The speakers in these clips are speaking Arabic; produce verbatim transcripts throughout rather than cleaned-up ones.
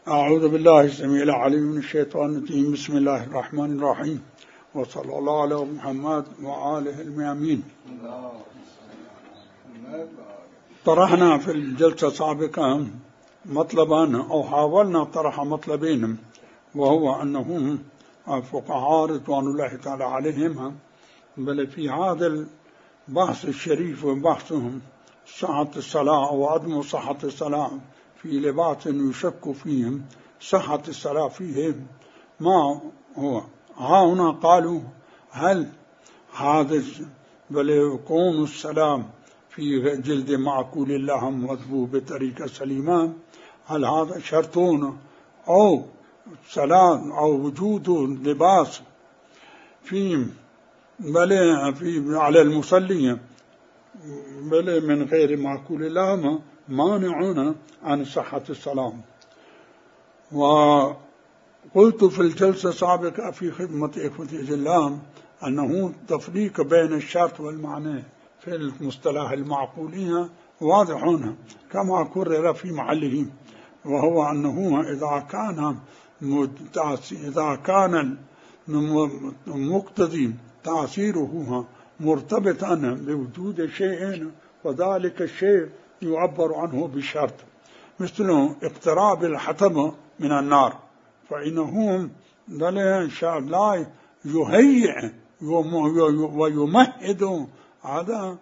أعوذ بالله السميع العليم من الشيطان الرجيم. بسم الله الرحمن الرحيم، وصلى الله على محمد وآله الميامين. طرحنا في الجلسة السابقة مطلبان أو حاولنا طرح مطلبين، وهو أنهم الفقهاء رضوان الله تعالى عليهم بل في هذا البحث الشريف وبحثهم صحة الصلاة أو عدم صحة الصلاة في لباس يشك فيهم صحة الصلاة فيهم ما هو. ها هنا قالوا هل هذا بل يكون السلام في جلد معقول اللحم مذبوح بطريقة سليمة، هل هذا شرطون أو سلام أو وجود لباس في بل في على المصلي بل من غير معقول اللحم مانعون عن صحة الصلاة. وقلت في الجلسة السابقة في خدمة إخوة الإسلام أنه تفريق بين الشرط والمعنى في المصطلح المعقولية واضح كما قرر في محله، وهو أنه إذا كان إذا كان مقتضي تأثيره مرتبطا بوجود شيء وذلك الشيء يعبر عنه بشرط، مثل اقتراب الحطب من النار، فإنه لا يهيئ ويمهد هذا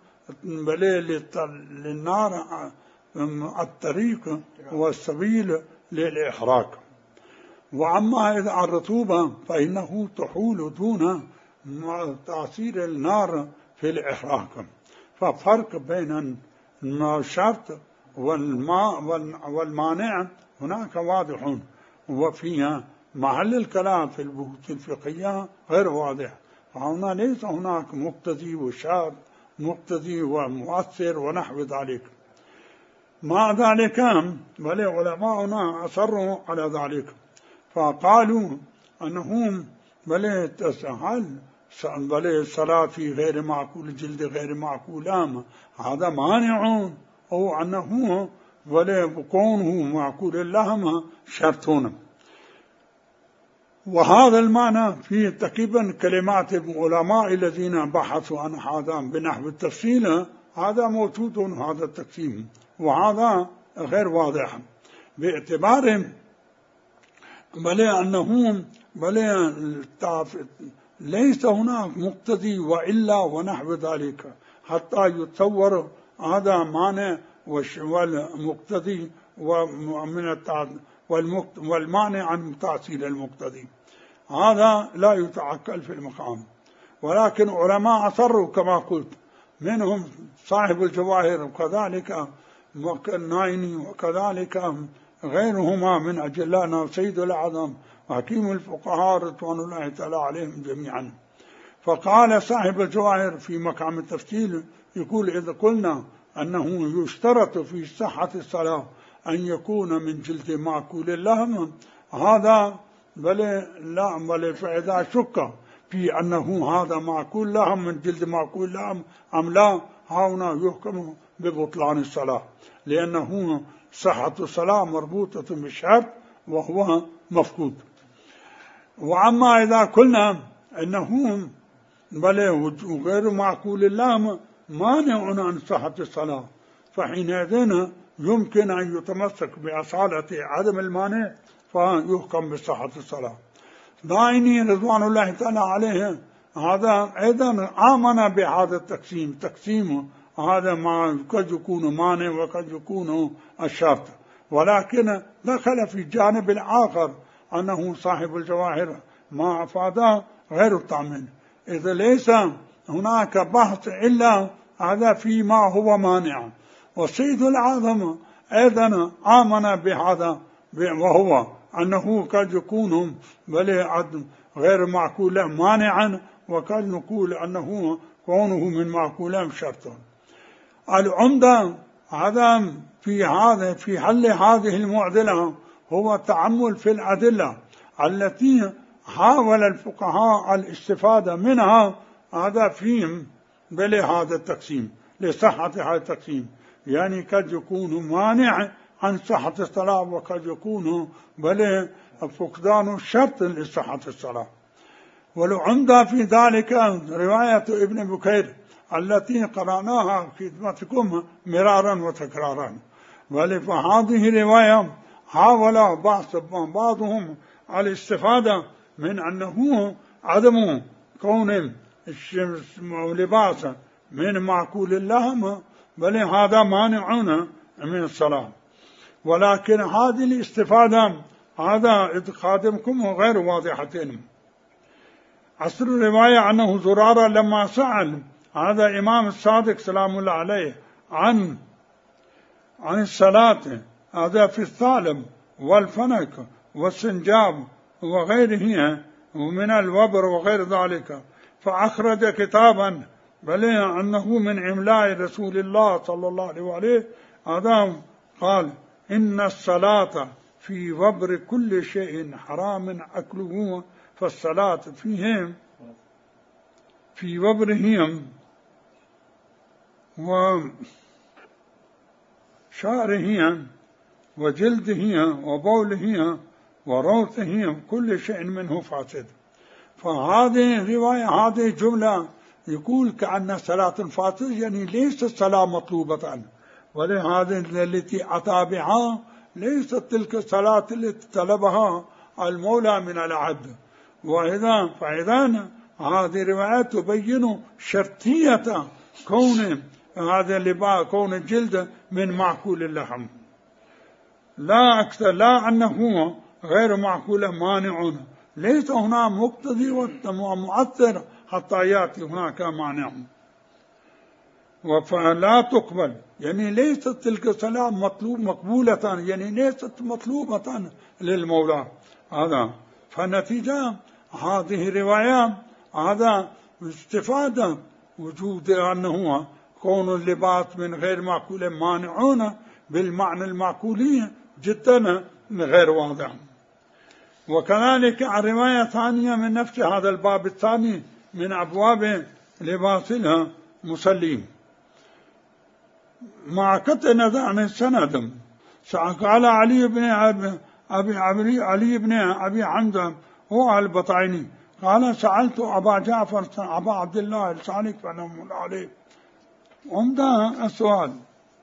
للنار الطريق والسبيل للإحراق. وأما إذا الرطوبة فإنه تحول دون تأثير النار في الإحراق، ففرق بين الشرط والماء والمانع هناك واضح، وفيها محل الكلام في البحوث الفقهية غير واضح، فهنا ليس هناك مقتضي وشرط مقتضي ومؤثر ونحو ذلك. مع ذلك بل علماؤنا أصروا على ذلك، فقالوا أنهم بل تسهل بل الصلاة في غير معقول جلد غير معقول هذا مانع، أو أنه بل كونه معقول اللحم شرطون. وهذا المعنى في تقريبا كلمات العلماء الذين بحثوا عن هذا بنحو التفصيل، هذا موجود هذا التقسيم، وهذا غير واضح باعتبار بل أنهم بل ليس هناك مقتضي وإلا ونحو ذلك حتى يتصور هذا معنى والمقتضي ومن والمعنى عن تأصيل المقتضي، هذا لا يتعقل في المقام. ولكن علماء أصروا كما قلت، منهم صاحب الجواهر وكذلك النايني وكذلك غيرهما من أجلانا سيد الأعظم وحكيم الفقهاء رضوان الله تعالى عليهم جميعا. فقال صاحب الجواهر في مقام التفصيل يقول إذا قلنا أنه يشترط في صحة الصلاة أن يكون من جلد معقول اللحم، هذا بل لا بل فإذا شك في أنه هذا معقول لحم من جلد معقول لحم أم لا، هنا يحكم ببطلان الصلاة، لأنه صحة الصلاة مربوطة بالشرط وهو مفقود. وأما إذا قلنا أنه بل غير معقول اللحم مانع عن صحة الصلاة، فحينئذ يمكن أن يتمسك بأصالة عدم المانع فيحكم بصحة الصلاة. دايني رضوان الله تعالى عليه هذا أيضا آمن بهذا التقسيم تقسيم هذا ما قد يكون مانع وقد يكون الشرط، ولكن دخل في الجانب الآخر أنه صاحب الجواهر ما أفاد غير التأمين، إذا ليس هناك بحث إلا هذا فيما هو مانع. والسيد الأعظم أيضا آمن بهذا، وهو أنه قد يكون بل غير معقول مانعا، وقد نقول أنه كونه من معقول شرط. العمدة هذا في هذا في حل هذه المعضلة هو التأمل في الأدلة التي حاول الفقهاء الاستفادة منها هذا فيهم بل هذا التقسيم لصحة هذا التقسيم، يعني قد يكون مانع عن صحة الصلاة، وقد يكون بل فقدان شرط لصحة الصلاة. والعمدة في ذلك رواية ابن بكير التي قرأناها في خدمتكم مرارا وتكرارا. ولفهذه رواية حاول بعضهم الاستفادة من أنه عدم كون لباس من معقول اللحم بل هذا مانع من الصلاة. ولكن هذه الاستفادة هذا خادمكم غير واضحتين. أصل الرواية أنه زرارة لما سأل هذا إمام الصادق سلام الله عليه عن عن الصلاة هذا في الثعلب والفنك والسنجاب وغيره ومن الوبر وغير ذلك، فأخرج كتابا بل أنه من إملاء رسول الله صلى الله عليه وآله هذا قال: إن الصلاة في وبر كل شيء حرام أكله، فالصلاة فيهم في وبرهم وشعرهم وجلدهم وبولهم وروثهم كل شيء منه فاسد. فهذه رواية هذه جملة يقول كأن صلاة فاسد، يعني ليست الصلاة مطلوبة، ولهذه التي أتى بها ليست تلك الصلاة التي طلبها المولى من العبد. وإذا فإذا هذه رواية تبين شرطية كون هذا اللباس كون الجلد من معقول اللحم، لا أكثر، لا أنه غير معقول مانع، ليس هنا مقتضي ومؤثر حتى يأتي هناك مانع. فلا تقبل، يعني ليست تلك الصلاة مطلوب مقبولة، يعني ليست مطلوبة للمولى هذا. فنتيجة هذه الرواية هذا استفادة وجود أنه كون اللباس من غير معقول مانعون بالمعنى المعقولي جدا غير واضح. وكذلك الرواية ثانية من نفس هذا الباب الثاني من أبواب لباس المصلين مع قطع نظر عن السند. قال علي بن أبي أبي علي بن أبي حمزة هو البطعيني قال: سألت أبا جعفر أبا عبد الله الصادق سلام الله عليه عمده السؤال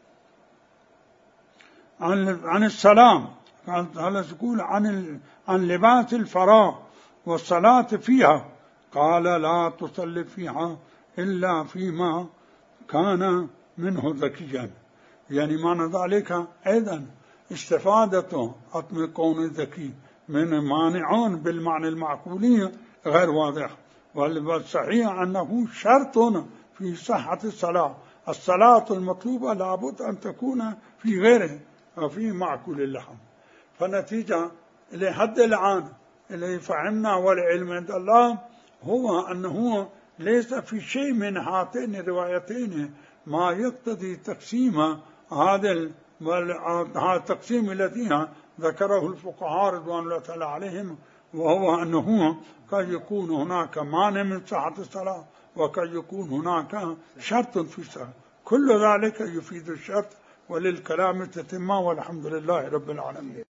عن عن السلام، قال يقول عن عن لباس الفراغ والصلاة فيها، قال: لا تصلي فيها إلا فيما كان منه ذكيا. يعني معنى ذلك أيضا استفادة عدم كون الذكي من مانعون بالمعنى المعقولي غير واضح. والصحيح أنه شرط في صحة الصلاة، الصلاة المطلوبة لابد أن تكون في غيره في معقول اللحم. فنتيجة لحد الآن اللي فهمنا والعلم عند الله هو أنه ليس في شيء من هاتين الروايتين ما يقتضي تقسيم هذا التقسيم الذي ذكره الفقهاء رضوان الله تعالى عليهم، وهو أنه قد يكون هناك مانع من صحة الصلاة وقد يكون هناك شرط في الصلاة. كل ذلك يفيد الشرط، وللكلام تتمة، والحمد لله رب العالمين.